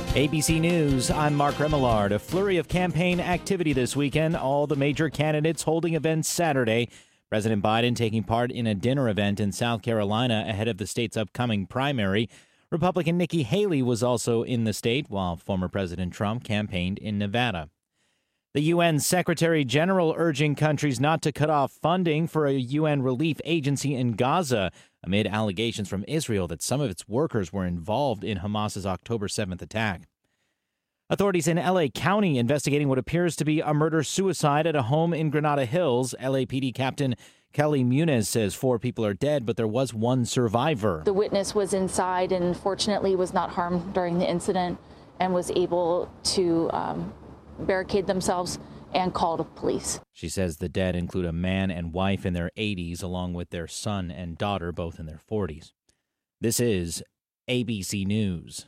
ABC News, I'm Mark Remillard. A flurry of campaign activity this weekend. All the major candidates holding events Saturday. President Biden taking part in a dinner event in South Carolina ahead of the state's upcoming primary. Republican Nikki Haley was also in the state, while former President Trump campaigned in Nevada. The UN Secretary General urging countries not to cut off funding for a UN relief agency in Gaza amid allegations from Israel that some of its workers were involved in Hamas's October 7th attack. Authorities in L.A. County investigating what appears to be a murder-suicide at a home in Granada Hills. LAPD Captain Kelly Muniz says 4 people are dead, but there was one survivor. The witness was inside and fortunately was not harmed during the incident and was able to barricade themselves and call the police. She says the dead include a man and wife in their 80s, along with their son and daughter, both in their 40s. This is ABC News.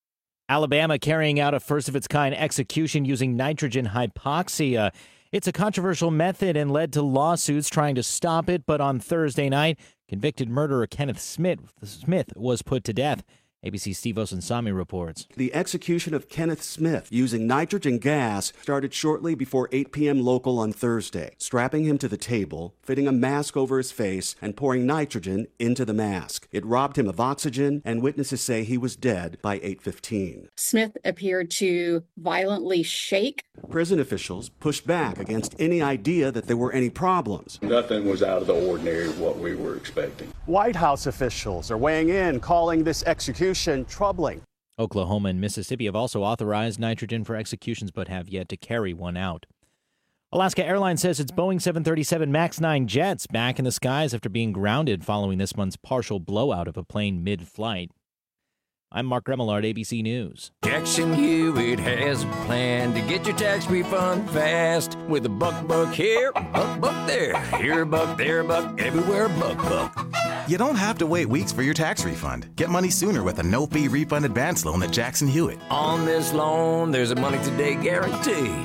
Alabama carrying out a first-of-its-kind execution using nitrogen hypoxia. It's a controversial method and led to lawsuits trying to stop it, but on Thursday night, convicted murderer Kenneth Smith was put to death. ABC's Steve Osunsami reports. The execution of Kenneth Smith using nitrogen gas started shortly before 8 p.m. local on Thursday. Strapping him to the table, fitting a mask over his face, and pouring nitrogen into the mask. It robbed him of oxygen, and witnesses say he was dead by 8:15. Smith appeared to violently shake. Prison officials pushed back against any idea that there were any problems. Nothing was out of the ordinary of what we were expecting. White House officials are weighing in, calling this execution troubling. Oklahoma and Mississippi have also authorized nitrogen for executions but have yet to carry one out. Alaska Airlines says its Boeing 737 MAX 9 jets back in the skies after being grounded following this month's partial blowout of a plane mid-flight. I'm Mark Remillard, ABC News. Jackson Hewitt has a plan to get your tax refund fast with a buck here, buck there. Here a buck, there a buck, everywhere a buck. You don't have to wait weeks for your tax refund. Get money sooner with a no-fee refund advance loan at Jackson Hewitt. On this loan, there's a money today guarantee.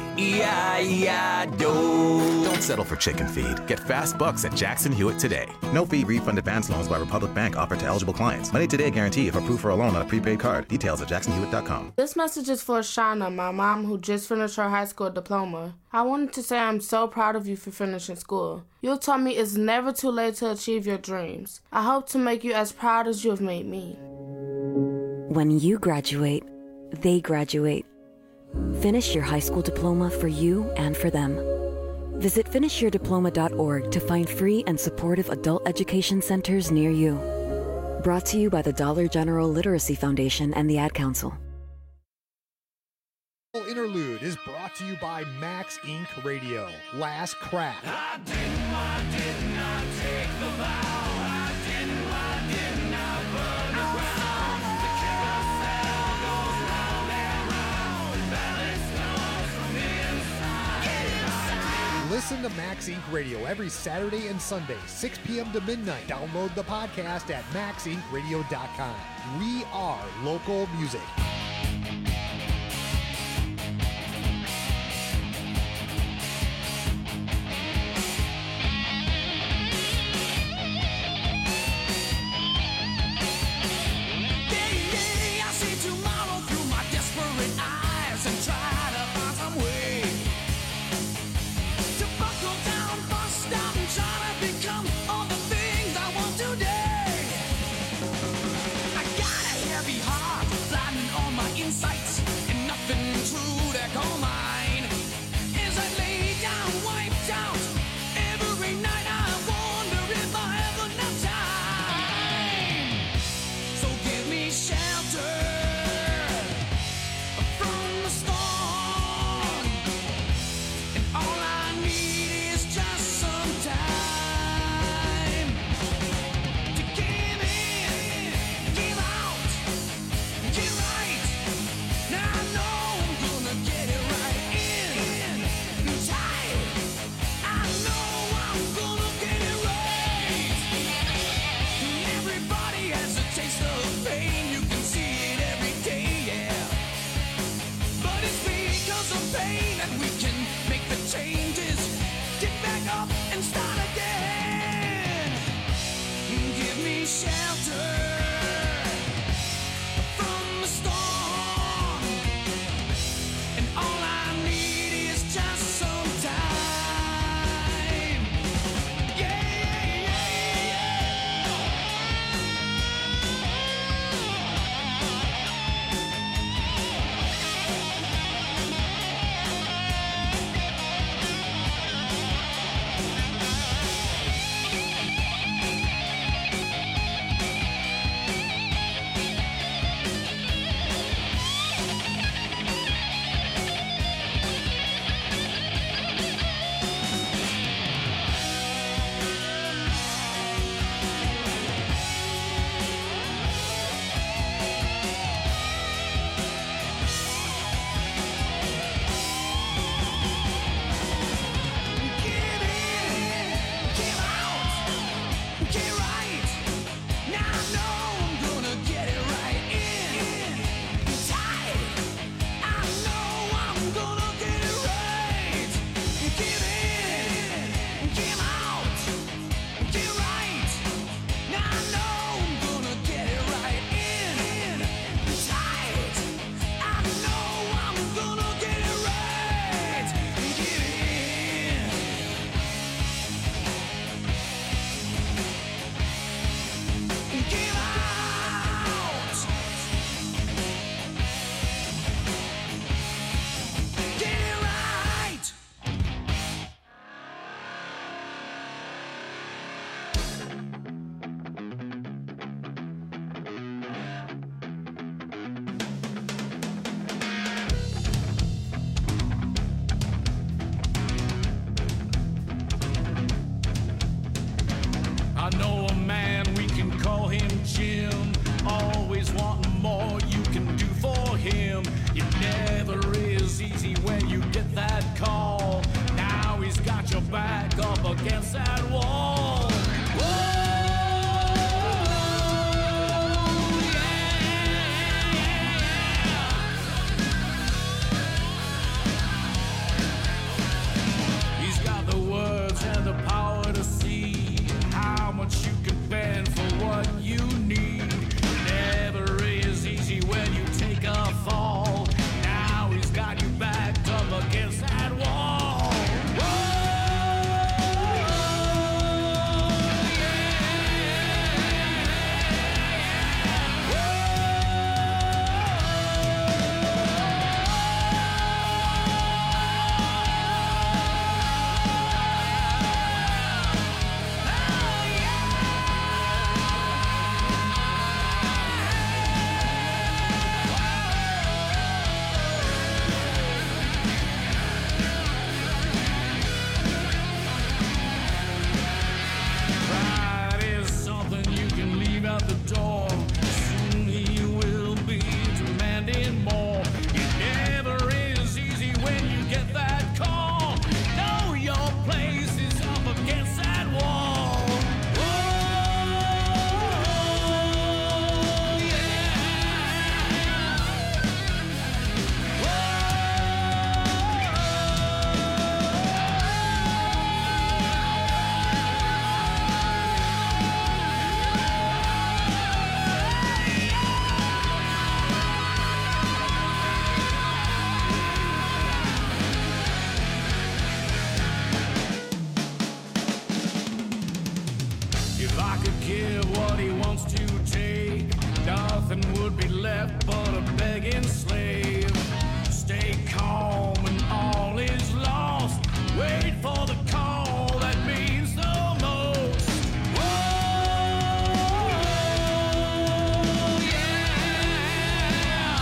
E-I-E-I-DO. Don't settle for chicken feed. Get fast bucks at Jackson Hewitt today. No-fee refund advance loans by Republic Bank offered to eligible clients. Money today guarantee if approved for a loan on a prepaid card. Details at jacksonhewitt.com. This message is for Shauna, my mom, who just finished her high school diploma. I wanted to say I'm so proud of you for finishing school. You taught me it's never too late to achieve your dreams. I hope to make you as proud as you have made me. When you graduate, they graduate. Finish your high school diploma for you and for them. Visit finishyourdiploma.org to find free and supportive adult education centers near you. Brought to you by the Dollar General Literacy Foundation and the Ad Council. Interlude is brought to you by Max Inc. Radio. Last Crack. I did not take the vow. I did not burn the ground. The carousel goes round and round. Balance comes from inside. Listen to Max Inc. Radio every Saturday and Sunday, 6 p.m. to midnight. Download the podcast at maxincradio.com. We are local music. I got a heavy heart, flying on Pride is something you can leave out the door. Soon he will be demanding more. It never is easy when you get that call. Know your place is up against that wall. Oh, yeah. If I could give what he wants to take, nothing would be left but a begging slave. Stay calm when all is lost. Wait for the call that means the most. Whoa, yeah.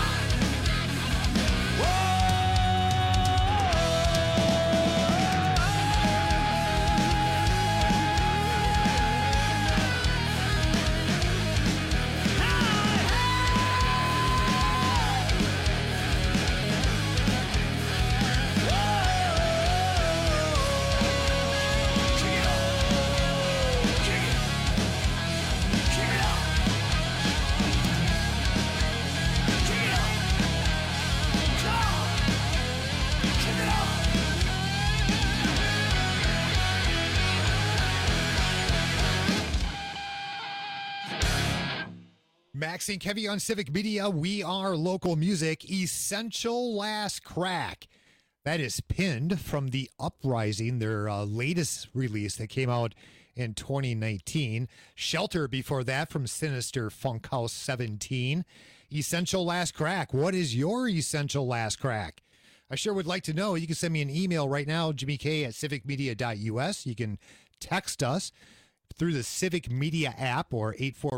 Maxine Kevy on Civic Media. We are local music. Essential Last Crack. That is pinned from The Uprising, their latest release that came out in 2019. Shelter before that from Sinister Funk House 17. Essential Last Crack. What is your essential last crack? I sure would like to know. You can send me an email right now, jimmyk@civicmedia.us. You can text us through the Civic Media app or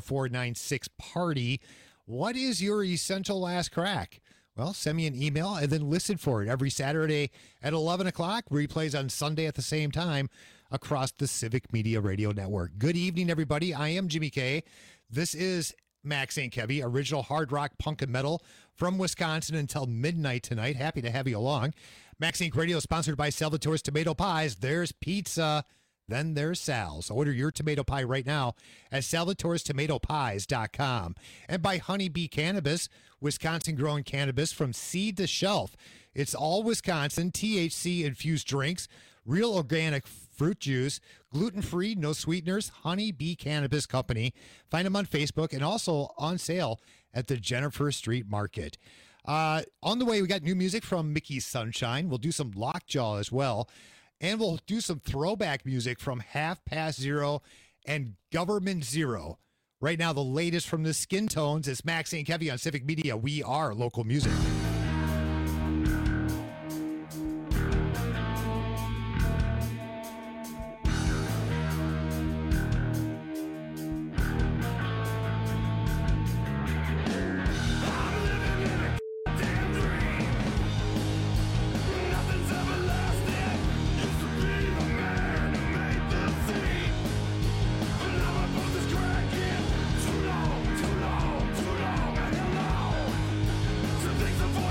844-96-PARTY. What is your essential last crack? Well, send me an email and then listen for it every Saturday at 11 o'clock. Replays on Sunday at the same time across the Civic Media Radio Network. Good evening, everybody. I am Jimmy K. This is Maxine Kevy, original hard rock, punk, and metal from Wisconsin until midnight tonight. Happy to have you along. Maxine Radio sponsored by Salvatore's Tomato Pies. There's pizza. Then there's Sal's. Order your tomato pie right now at salvatorestomatopies.com. And by Honeybee Cannabis, Wisconsin-grown cannabis from seed to shelf. It's all Wisconsin, THC-infused drinks, real organic fruit juice, gluten-free, no sweeteners, Honeybee Cannabis Company. Find them on Facebook and also on sale at the Jennifer Street Market. On the way, we got new music from Mickey Sunshine. We'll do some Lockjaw as well. And we'll do some throwback music from Half Past Zero and Government Zero. Right now, the latest from the Skin Tones is Maxine Kevy on Civic Media. We are local music. Things are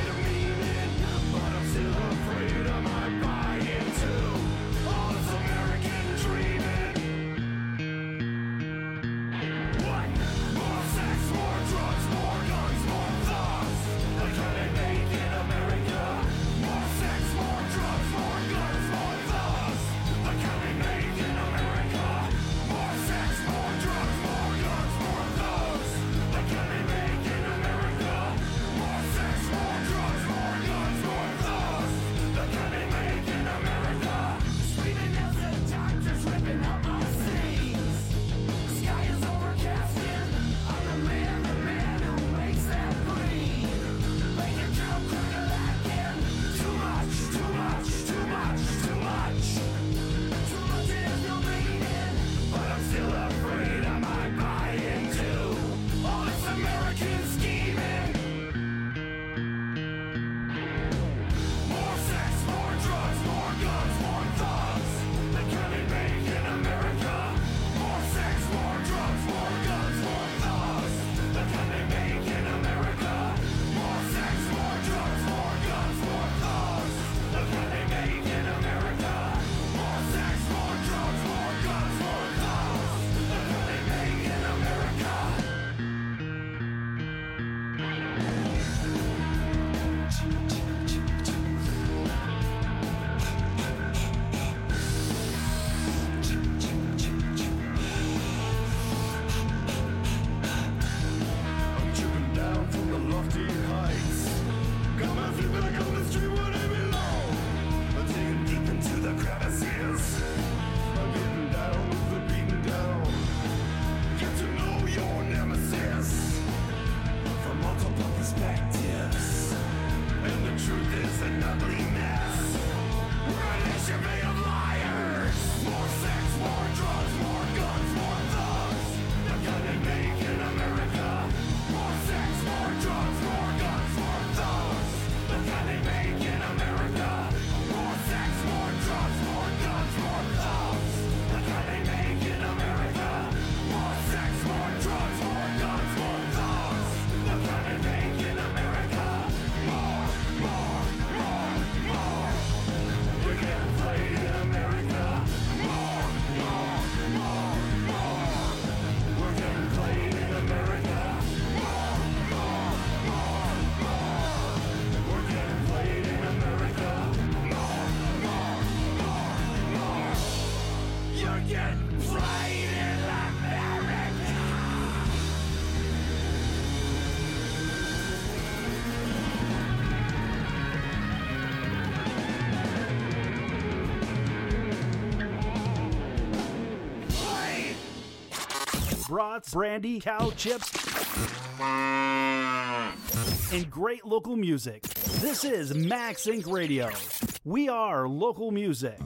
brats, brandy, cow chips, and great local music. This is Max Inc. Radio. We are local music.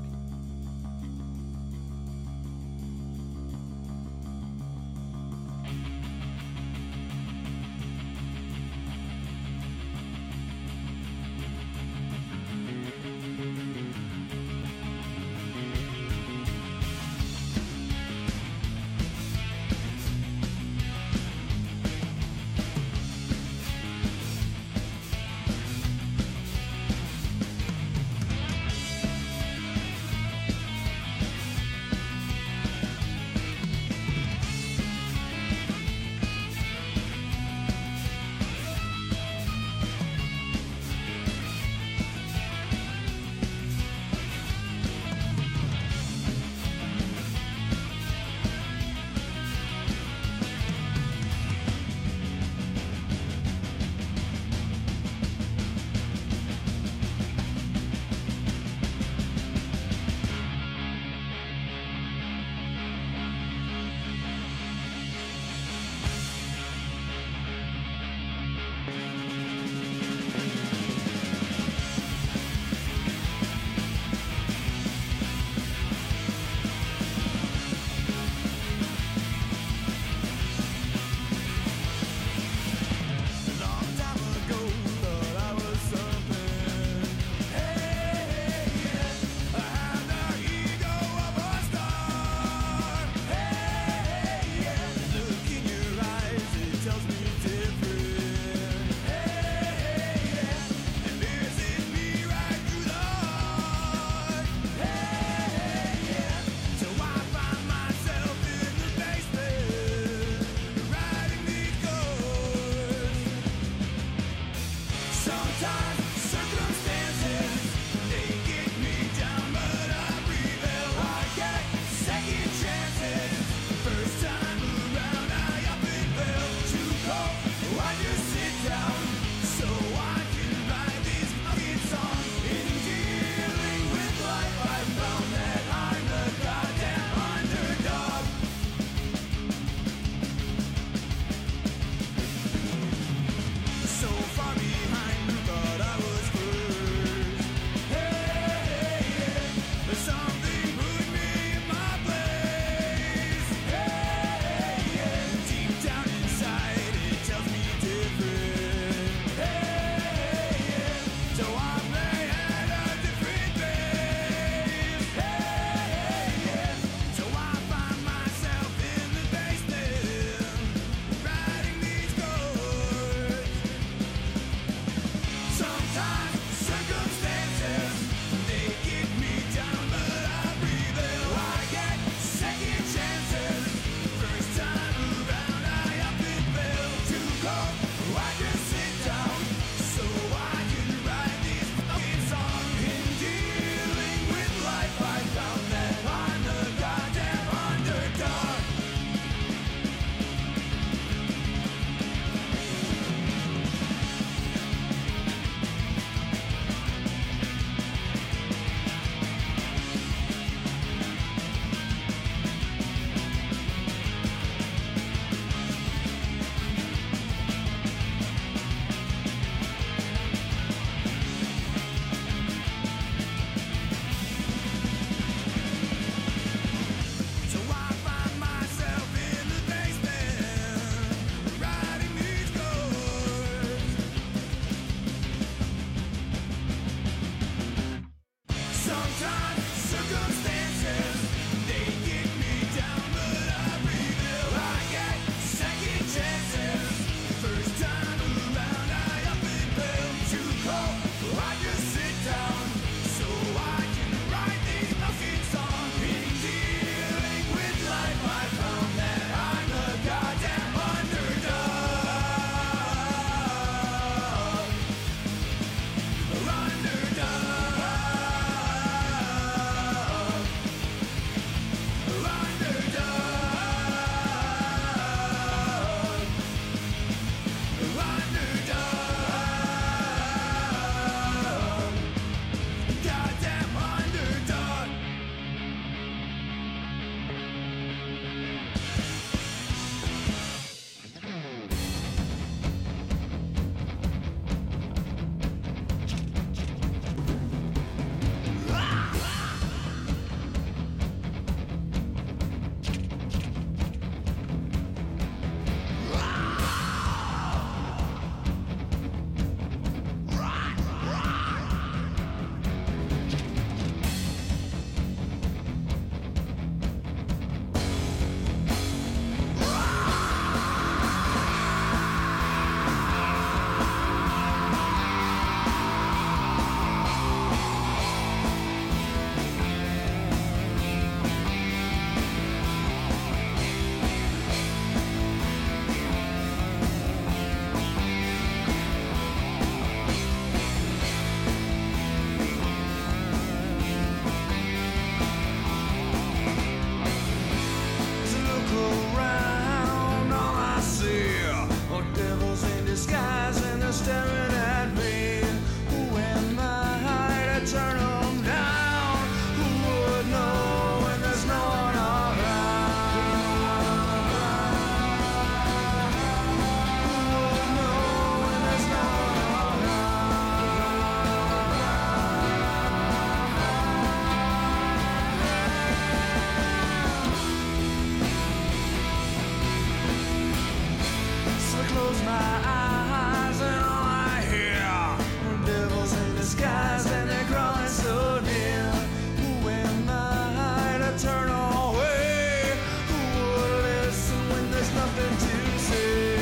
close my eyes and all I hear are devils in disguise and they're crawling so near. Who am I to turn away? Who will listen when there's nothing to say?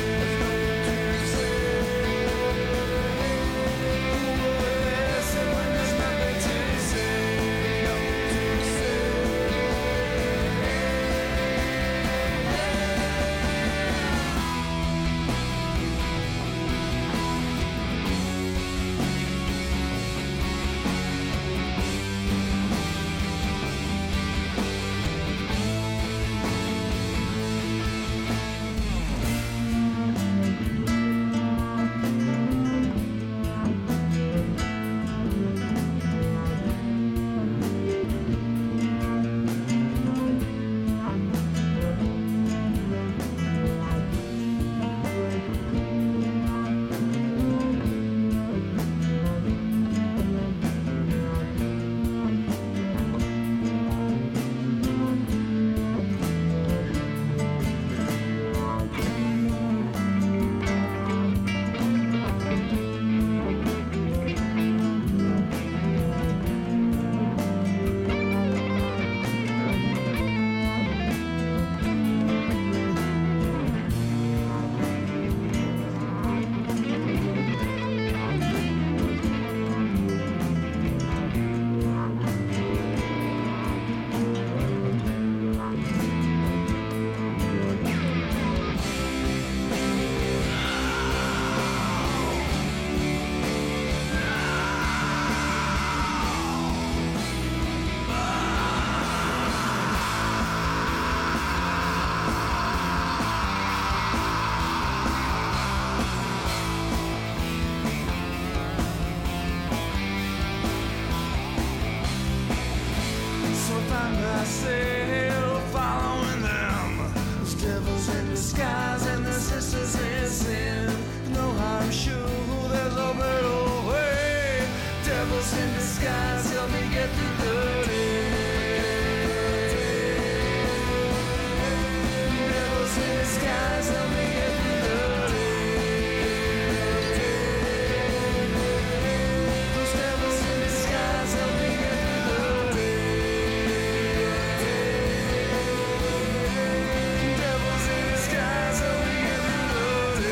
myself following them. There's devils in disguise and their sisters in sin. No, I'm sure there's a better way. Devils in disguise, help me get through the day. Devils in disguise, help me get through the day. Those devils in disguise, help me get through the day. Devils in disguise, help me get through the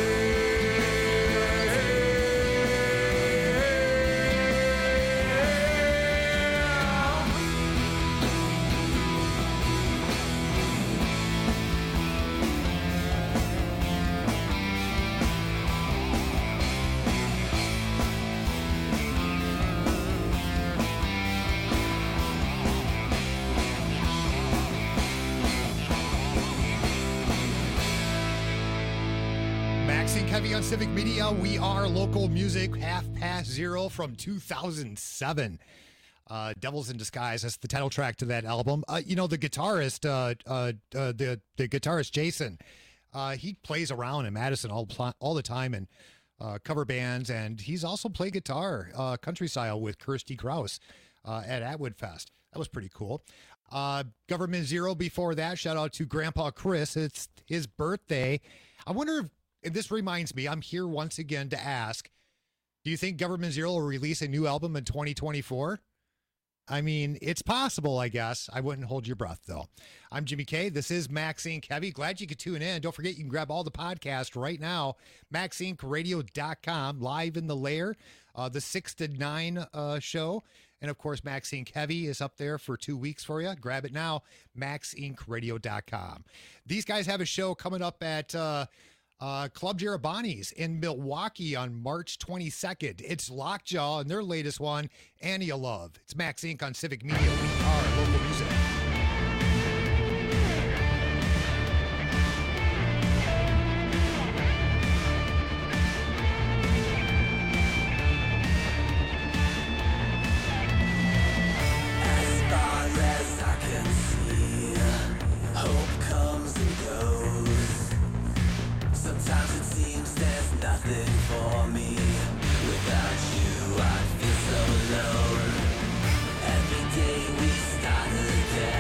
Maxine Kevy on Civic Media. We are local music, 0:30 from 2007. Devils in Disguise. That's the title track to that album. You know, the guitarist, the guitarist Jason, he plays around in Madison all the time in cover bands, and he's also played guitar, country style, with Kirsty Krause at Atwood Fest. That was pretty cool. Government Zero before that. Shout out to Grandpa Chris. It's his birthday. I wonder if this reminds me, I'm here once again to ask, do you think Government Zero will release a new album in 2024? I mean, it's possible, I guess. I wouldn't hold your breath, though. I'm Jimmy K. This is Maxine Kevy. Glad you could tune in. Don't forget, you can grab all the podcasts right now. MaxIncRadio.com, live in the lair, the 6 to 9 show. And, of course, Maxine Kevy is up there for 2 weeks for you. Grab it now, MaxIncRadio.com. These guys have a show coming up at Club Jerabani's in Milwaukee on March 22nd. It's Lockjaw and their latest one, Annie of Love. It's Max Inc. on Civic Media. We are local music. As far as I can see, hope comes and goes. Sometimes it seems there's nothing for me. Without you, I feel so alone. Every day we start again.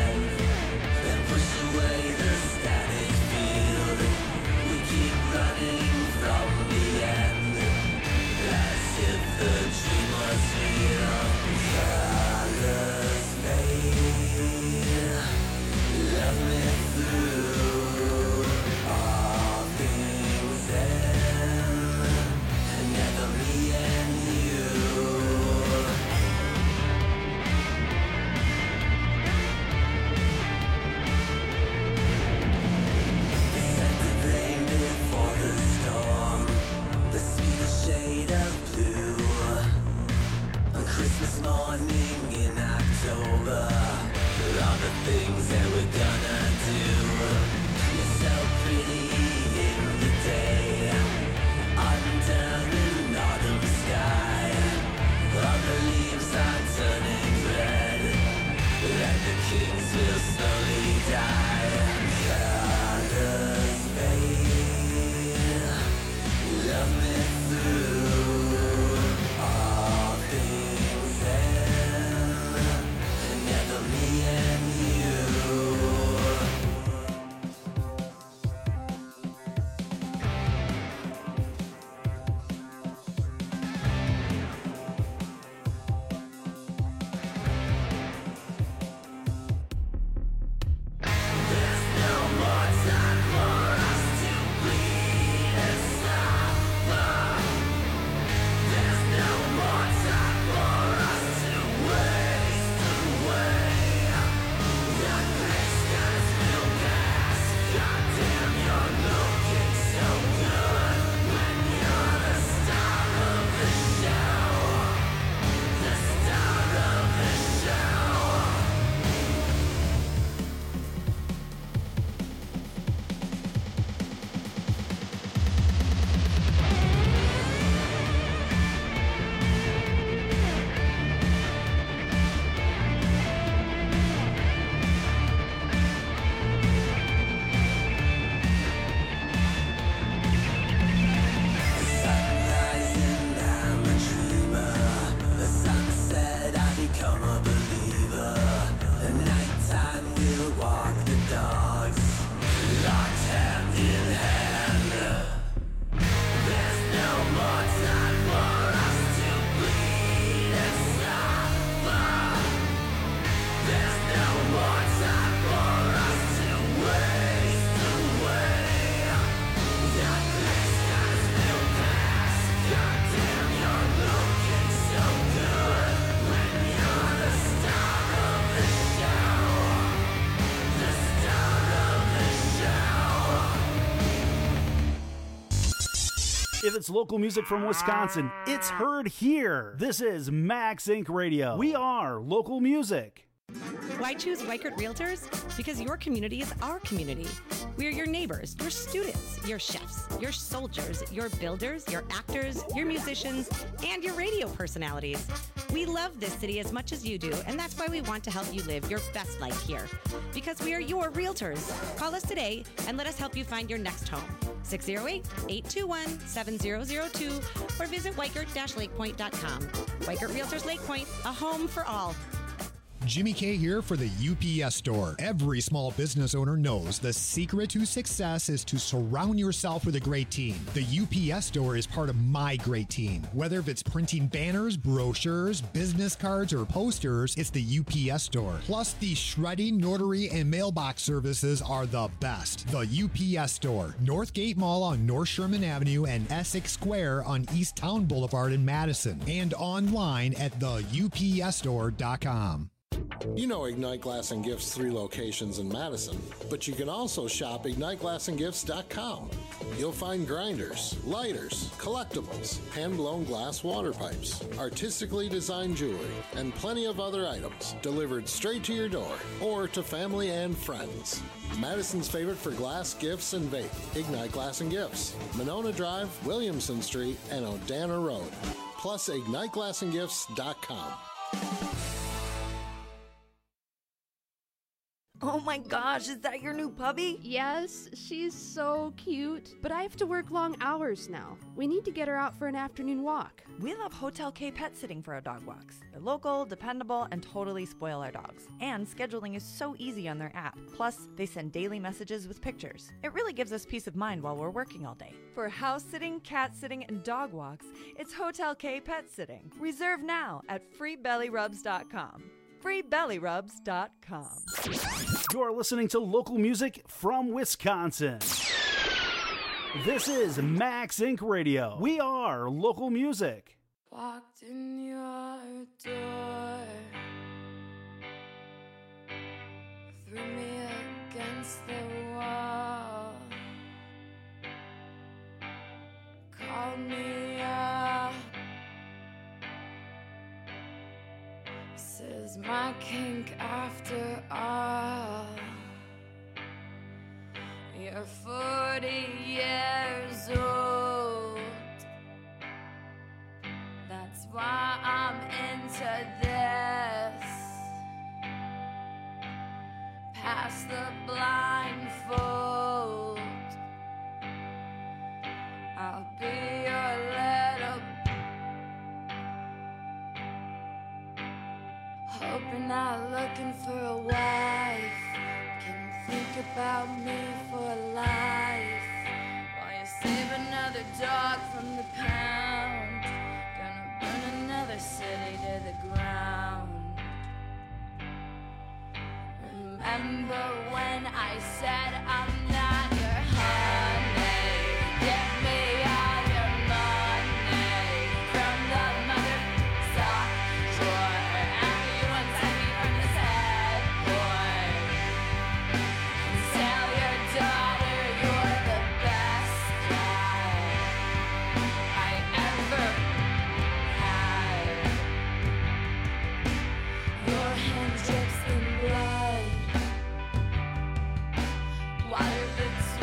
If it's local music from Wisconsin, it's heard here. This is Max Inc. Radio. We are local music. Why choose Weichert Realtors? Because your community is our community. We are your neighbors, your students, your chefs, your soldiers, your builders, your actors, your musicians, and your radio personalities. We love this city as much as you do, and that's why we want to help you live your best life here. Because we are your realtors. Call us today and let us help you find your next home. 608-821-7002 or visit Weichert-lakepoint.com. Weichert Realtors Lake Point, a home for all. Jimmy K here for the UPS Store. Every small business owner knows the secret to success is to surround yourself with a great team. The UPS Store is part of my great team. Whether it's printing banners, brochures, business cards, or posters, it's the UPS Store. Plus, the shredding, notary, and mailbox services are the best. The UPS Store, Northgate Mall on North Sherman Avenue and Essex Square on East Town Boulevard in Madison, and online at theupsstore.com. You know Ignite Glass and Gifts' 3 locations in Madison, but you can also shop IgniteGlassandGifts.com. You'll find grinders, lighters, collectibles, hand-blown glass water pipes, artistically designed jewelry, and plenty of other items delivered straight to your door or to family and friends. Madison's favorite for glass, gifts, and vape. Ignite Glass and Gifts, Monona Drive, Williamson Street, and Odana Road. Plus, IgniteGlassandGifts.com. Oh my gosh, is that your new puppy? Yes, she's so cute. But I have to work long hours now. We need to get her out for an afternoon walk. We love Hotel K Pet Sitting for our dog walks. They're local, dependable, and totally spoil our dogs. And scheduling is so easy on their app. Plus, they send daily messages with pictures. It really gives us peace of mind while we're working all day. For house sitting, cat sitting, and dog walks, it's Hotel K Pet Sitting. Reserve now at freebellyrubs.com. freebellyrubs.com. You're listening to local music from Wisconsin. This is Max Inc. Radio. We are local music. Walked in your door, threw me against the wall, called me up, says my kink after all. You're 40 years old, that's why I'm into this. Pass the blindfold, I'll be your little, hoping not looking for a wife. Can think about me for life while you save another dog from the pound. Gonna burn another city to the ground. Remember when I said I'm not your honey? Give me all your money from the mother sock drawer. Everyone sent me from this head boy. And tell your daughter you're the best guy I ever had. Your hand drips in blood, water bits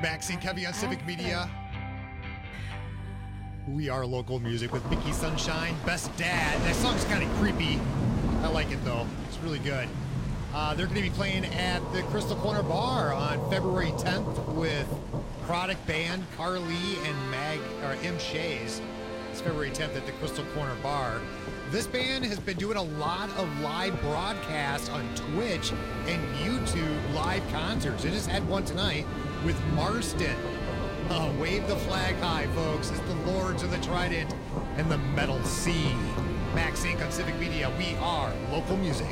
Max Inc. Heavy on Civic Media. We are local music with Mickey Sunshine, Best Dad. That song's kind of creepy. I like it though. It's really good. They're going to be playing at the Crystal Corner Bar on February 10th with Product Band, Carly and M. Shays. It's February 10th at the Crystal Corner Bar. This band has been doing a lot of live broadcasts on Twitch and YouTube live concerts. They just had one tonight with Marston. Wave the flag high, folks. It's the Lords of the Trident and the Metal Sea. Max Inc. on Civic Media. We are local music.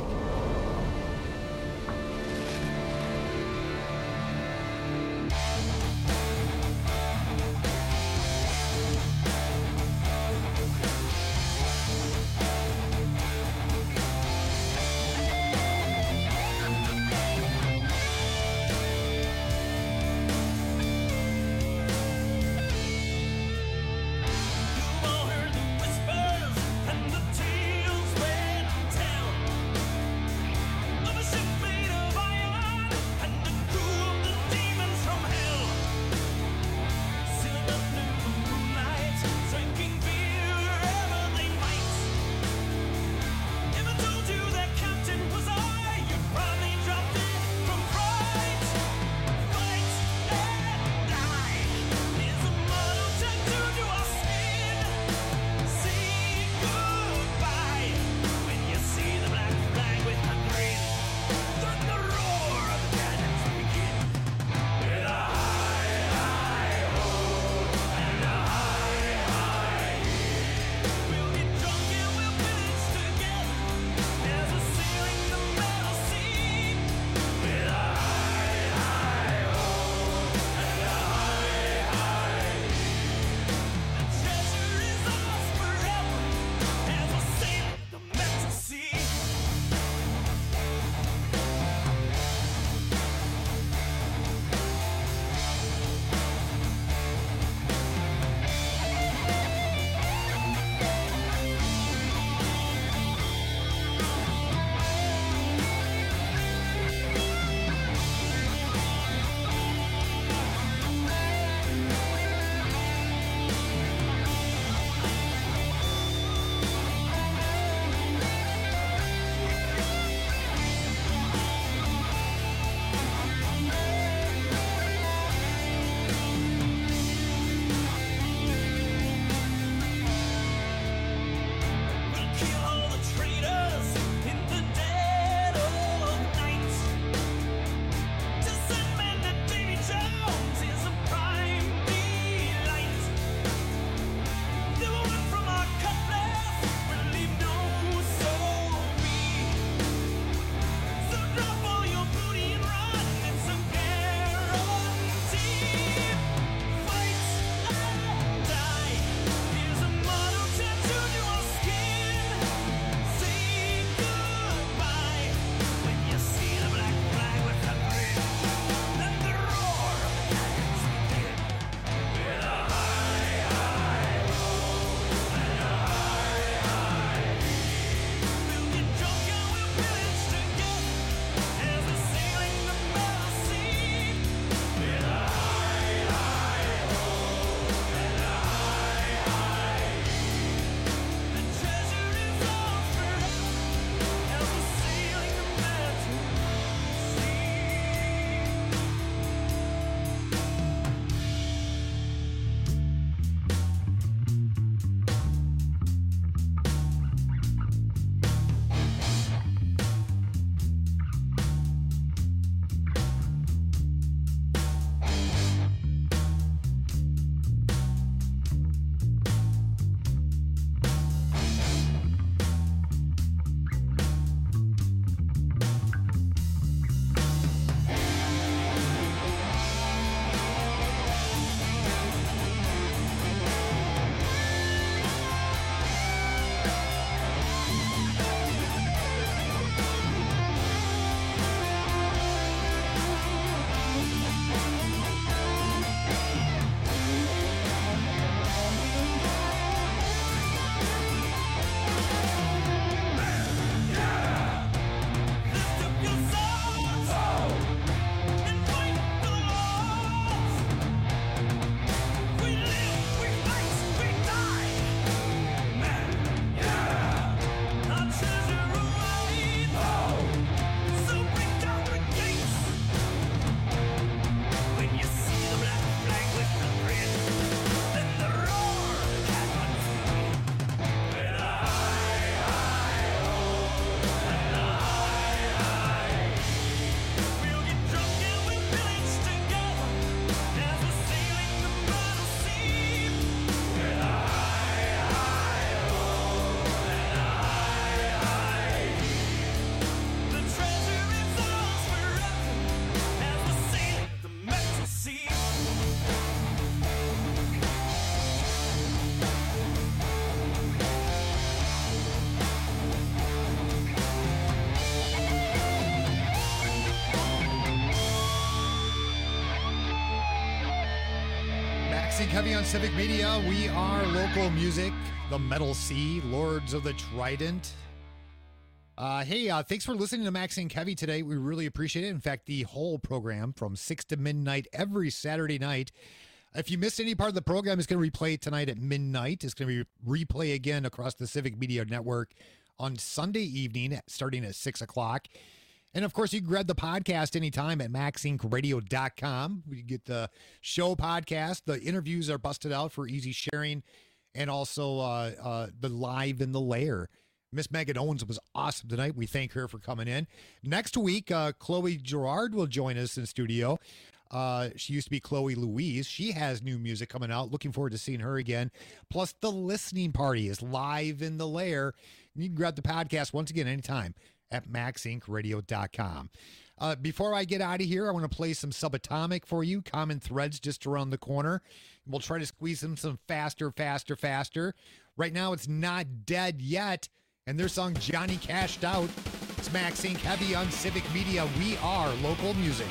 Heavy on Civic Media. We are local music, the Metal Sea, Lords of the Trident. Thanks for listening to Max Inc. Heavy today. We really appreciate it. In fact, the whole program from 6 to midnight every Saturday night. If you missed any part of the program, it's going to replay tonight at midnight. It's going to be replay again across the Civic Media Network on Sunday evening, starting at 6 o'clock. And, of course, you can grab the podcast anytime at maxincradio.com. We get the show podcast. The interviews are busted out for easy sharing, and also the Live in the Lair. Miss Megan Owens was awesome tonight. We thank her for coming in. Next week, Chloe Gerard will join us in studio. She used to be Chloe Louise. She has new music coming out. Looking forward to seeing her again. Plus, the listening party is Live in the Lair. You can grab the podcast once again anytime at maxincradio.com. Before I get out of here, I want to play some Subatomic for you. Common Threads just around the corner. We'll try to squeeze them some faster. Right now, it's Not Dead Yet, and their song Johnny Cashed Out. It's Max Inc. Heavy on Civic Media. We are local music.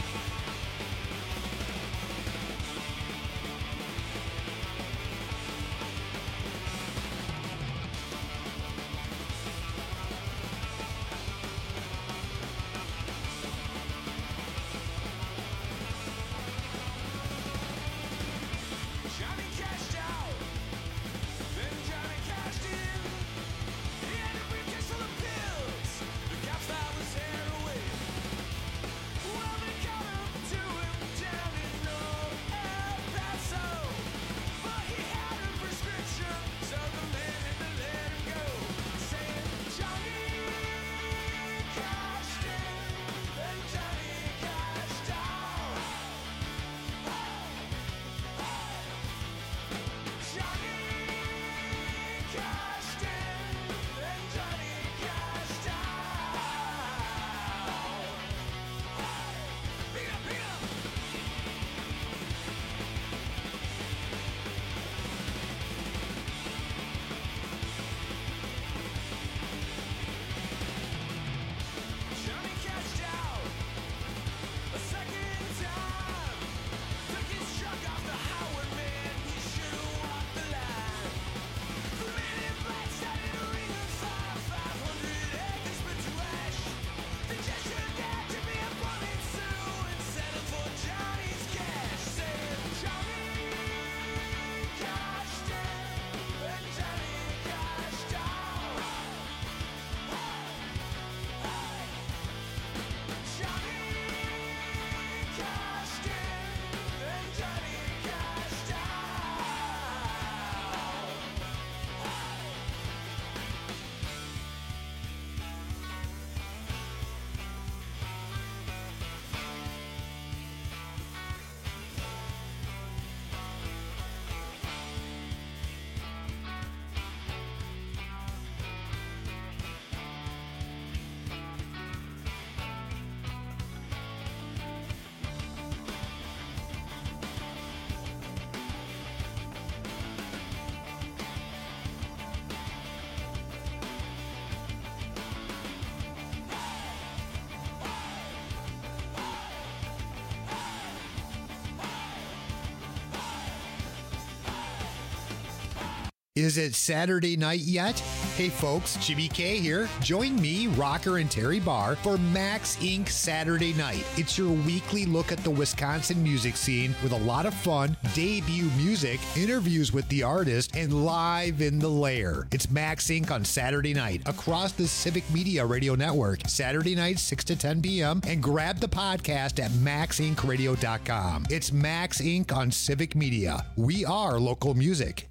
Is it Saturday night yet? Hey folks, Jimmy K here. Join me, Rocker and Terry Barr for Max Inc. Saturday Night. It's your weekly look at the Wisconsin music scene with a lot of fun, debut music, interviews with the artist, and Live in the Lair. It's Max Inc. on Saturday night across the Civic Media Radio Network. Saturday night, 6 to 10 p.m. And grab the podcast at maxincradio.com. It's Max Inc. on Civic Media. We are local music.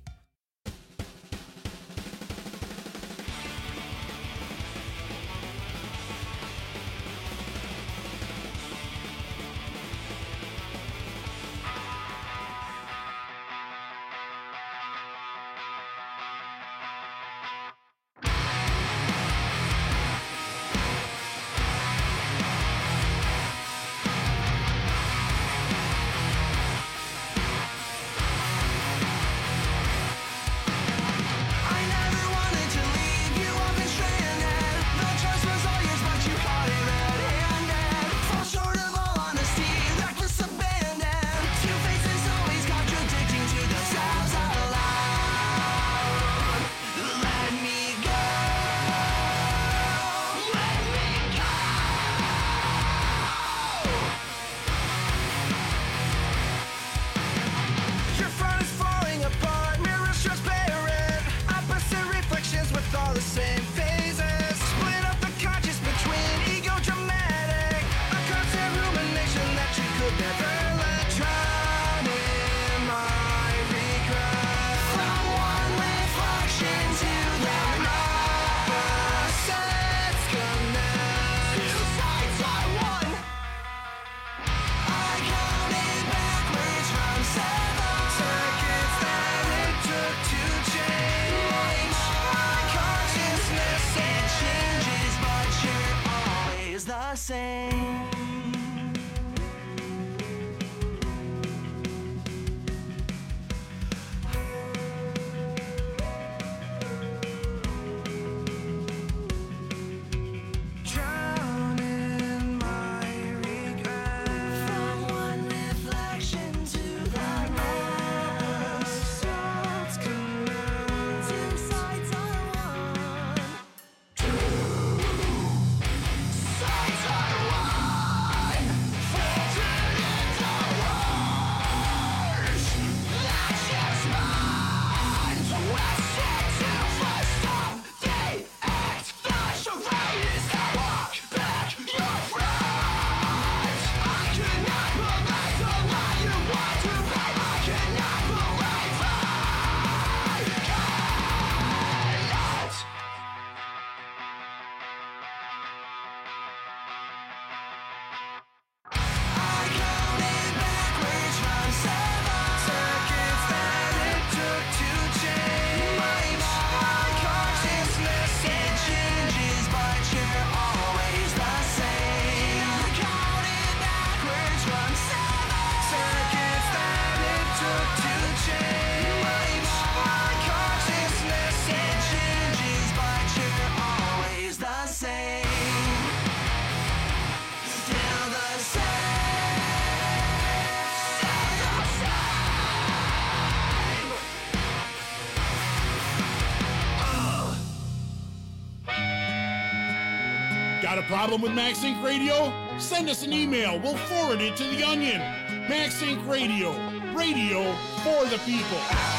Got a problem with Max Inc. Radio? Send us an email. We'll forward it to the Onion. Max Inc. Radio. Radio for the people.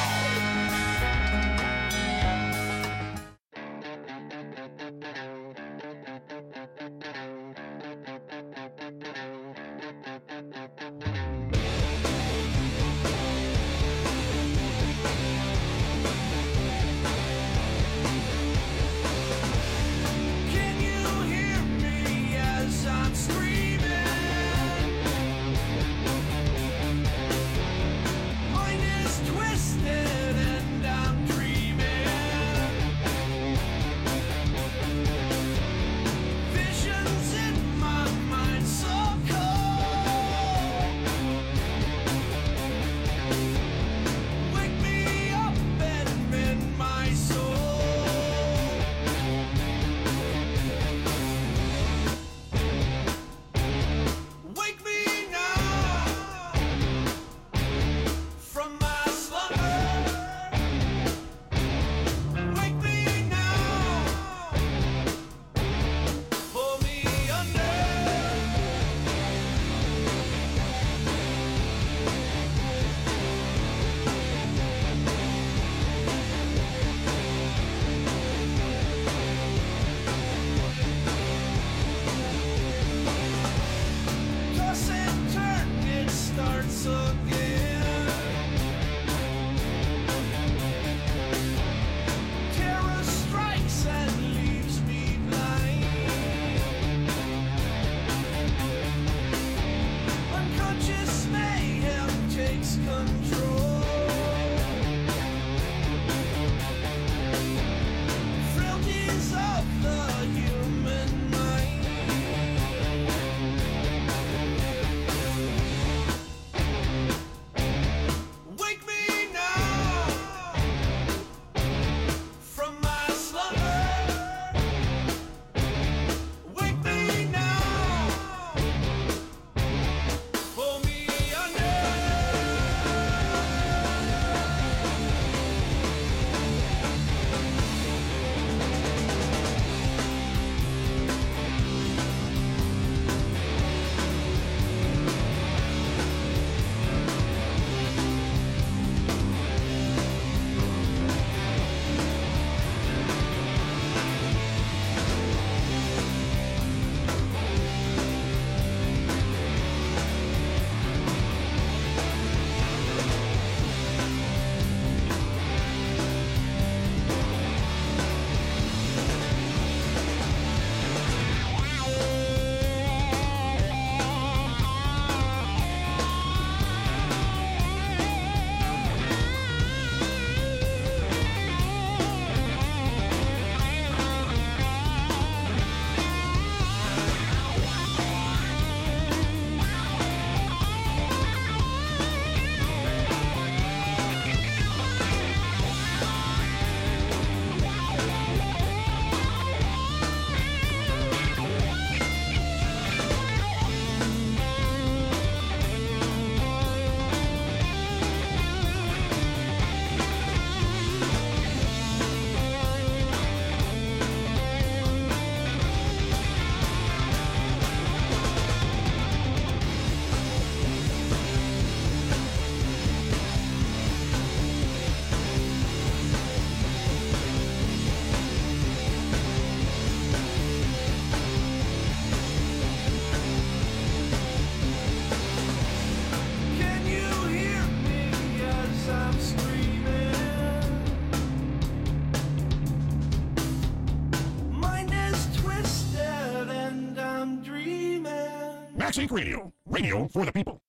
Max Inc. Radio. Radio for the people.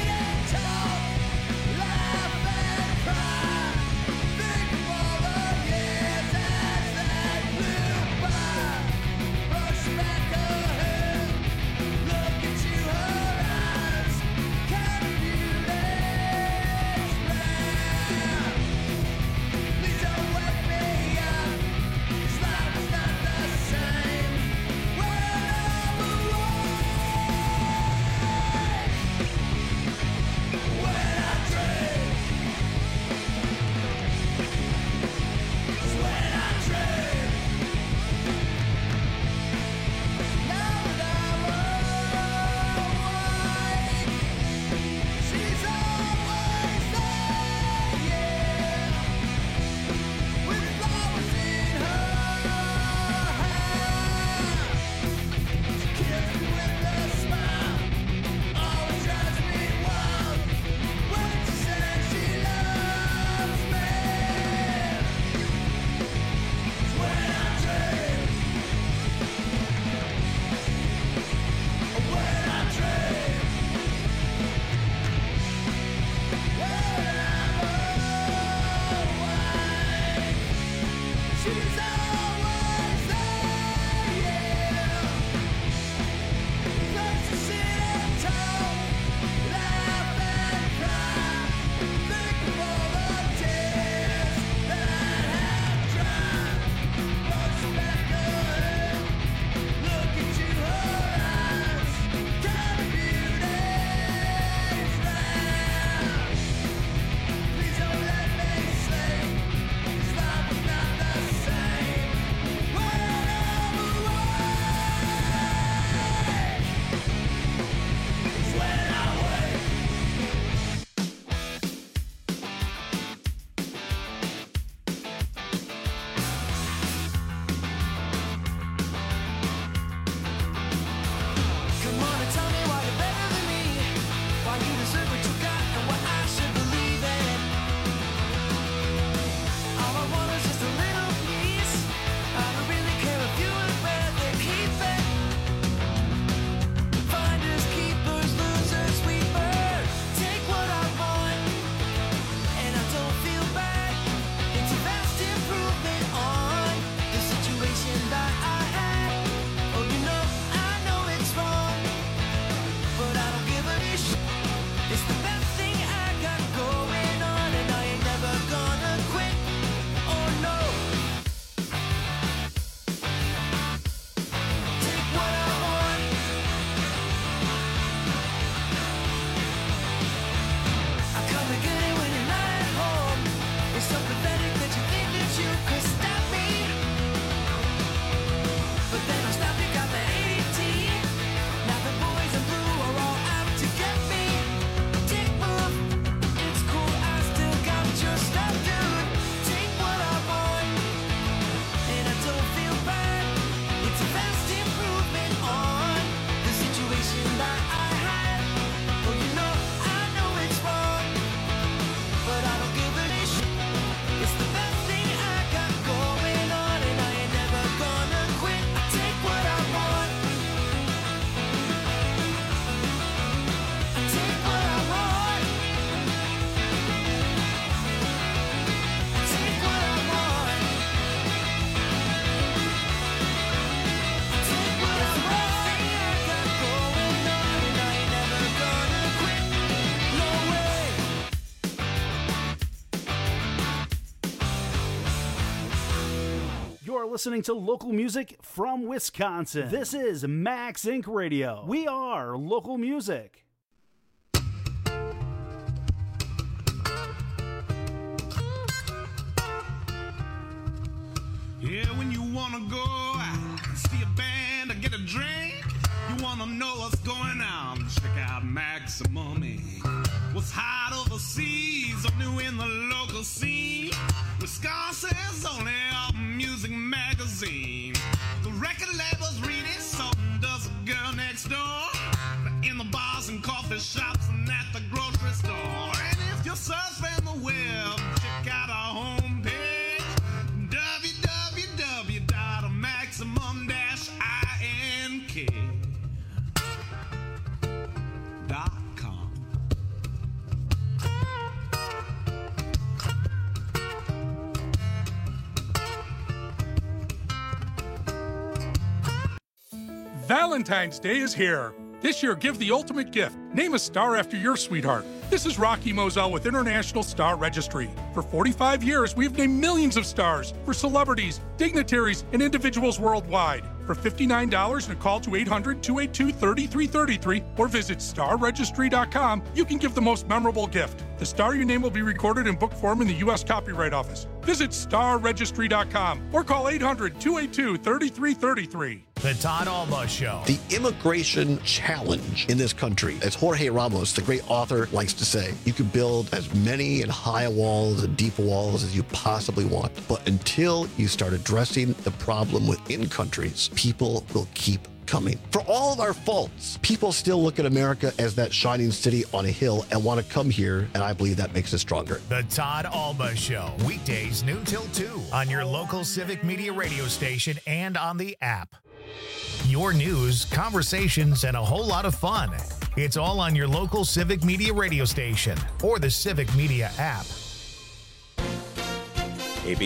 Laugh and cry, think of all the years. listening to local music from Wisconsin. This is Max Inc. Radio. We are local music. Yeah, when you wanna go see a band or get a drink, you wanna know what's going on, check out Maximum Inc. What's hot overseas or new in the local scene, Wisconsin's only music magazine. The record labels read it, so does a girl next door. In the bars and coffee shops and at the grocery store. And if you're surfing the web, check out our homepage, www.maximum-ink.com. Valentine's Day is here. This year, give the ultimate gift. Name a star after your sweetheart. This is Rocky Moselle with International Star Registry. For 45 years, we've named millions of stars for celebrities, dignitaries, and individuals worldwide. For $59 and a call to 800-282-3333 or visit starregistry.com, you can give the most memorable gift. The star you name will be recorded in book form in the U.S. Copyright Office. Visit starregistry.com or call 800-282-3333. The Todd Alba Show. The immigration challenge in this country, as Jorge Ramos, the great author, likes to say, you can build as many and high walls and deep walls as you possibly want. But until you start addressing the problem within countries, people will keep coming. For all of our faults, people still look at America as that shining city on a hill and want to come here, and I believe that makes us stronger. The Todd Alba Show, weekdays noon till 2 on your local Civic Media radio station and on the app. Your news, conversations, and a whole lot of fun. It's all on your local Civic Media radio station or the Civic Media app.